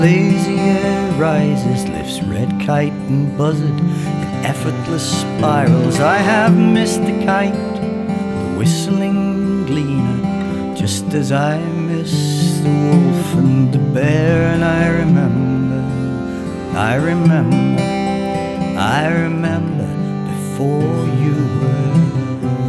Lazy air rises, lifts red kite and buzzard in effortless spirals. I have missed the kite, the whistling gleaner, just as I missed the wolf and the bear. And I remember, I remember, I remember before you were